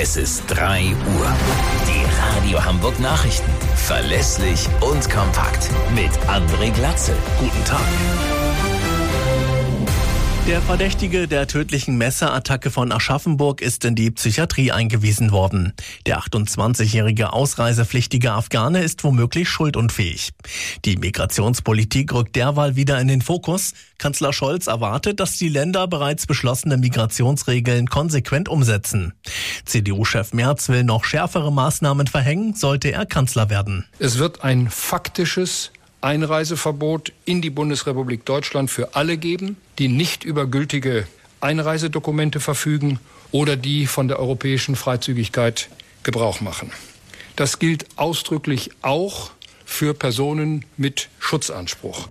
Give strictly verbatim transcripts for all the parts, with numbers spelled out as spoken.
Es ist drei Uhr. Die Radio Hamburg Nachrichten. Verlässlich und kompakt. Mit André Glatzel. Guten Tag. Der Verdächtige der tödlichen Messerattacke von Aschaffenburg ist in die Psychiatrie eingewiesen worden. Der achtundzwanzigjährige ausreisepflichtige Afghane ist womöglich schuldunfähig. Die Migrationspolitik rückt derweil wieder in den Fokus. Kanzler Scholz erwartet, dass die Länder bereits beschlossene Migrationsregeln konsequent umsetzen. C D U-Chef Merz will noch schärfere Maßnahmen verhängen, sollte er Kanzler werden. Es wird ein faktisches Einreiseverbot in die Bundesrepublik Deutschland für alle geben, die nicht über gültige Einreisedokumente verfügen oder die von der europäischen Freizügigkeit Gebrauch machen. Das gilt ausdrücklich auch für Personen mit Schutzanspruch.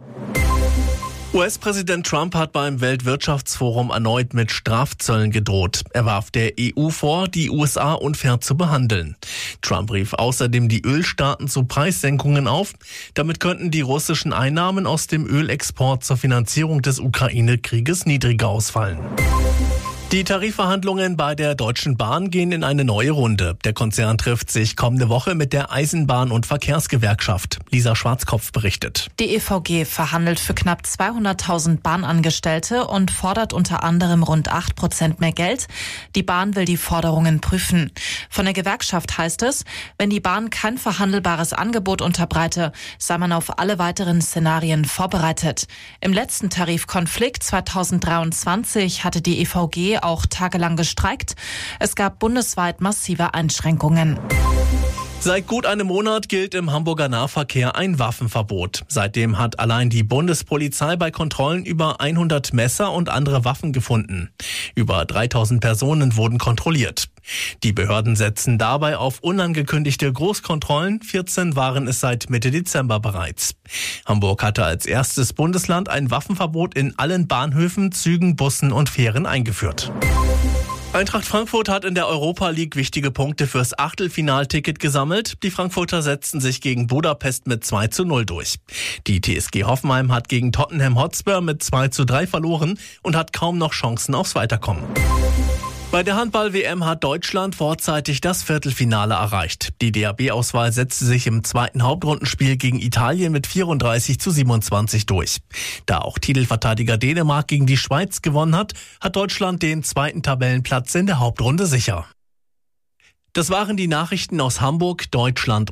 U S-Präsident Trump hat beim Weltwirtschaftsforum erneut mit Strafzöllen gedroht. Er warf der E U vor, die U S A unfair zu behandeln. Trump rief außerdem die Ölstaaten zu Preissenkungen auf. Damit könnten die russischen Einnahmen aus dem Ölexport zur Finanzierung des Ukraine-Krieges niedriger ausfallen. Die Tarifverhandlungen bei der Deutschen Bahn gehen in eine neue Runde. Der Konzern trifft sich kommende Woche mit der Eisenbahn- und Verkehrsgewerkschaft. Lisa Schwarzkopf berichtet. Die E V G verhandelt für knapp zweihunderttausend Bahnangestellte und fordert unter anderem rund acht Prozent mehr Geld. Die Bahn will die Forderungen prüfen. Von der Gewerkschaft heißt es, wenn die Bahn kein verhandelbares Angebot unterbreite, sei man auf alle weiteren Szenarien vorbereitet. Im letzten Tarifkonflikt zweitausenddreiundzwanzig hatte die E V G auch tagelang gestreikt. Es gab bundesweit massive Einschränkungen. Seit gut einem Monat gilt im Hamburger Nahverkehr ein Waffenverbot. Seitdem hat allein die Bundespolizei bei Kontrollen über hundert Messer und andere Waffen gefunden. Über dreitausend Personen wurden kontrolliert. Die Behörden setzen dabei auf unangekündigte Großkontrollen. vierzehn waren es seit Mitte Dezember bereits. Hamburg hatte als erstes Bundesland ein Waffenverbot in allen Bahnhöfen, Zügen, Bussen und Fähren eingeführt. Eintracht Frankfurt hat in der Europa League wichtige Punkte fürs Achtelfinalticket gesammelt. Die Frankfurter setzten sich gegen Budapest mit zwei zu null durch. Die T S G Hoffenheim hat gegen Tottenham Hotspur mit zwei zu drei verloren und hat kaum noch Chancen aufs Weiterkommen. Bei der Handball-W M hat Deutschland vorzeitig das Viertelfinale erreicht. Die D H B-Auswahl setzte sich im zweiten Hauptrundenspiel gegen Italien mit vierunddreißig zu siebenundzwanzig durch. Da auch Titelverteidiger Dänemark gegen die Schweiz gewonnen hat, hat Deutschland den zweiten Tabellenplatz in der Hauptrunde sicher. Das waren die Nachrichten aus Hamburg, Deutschland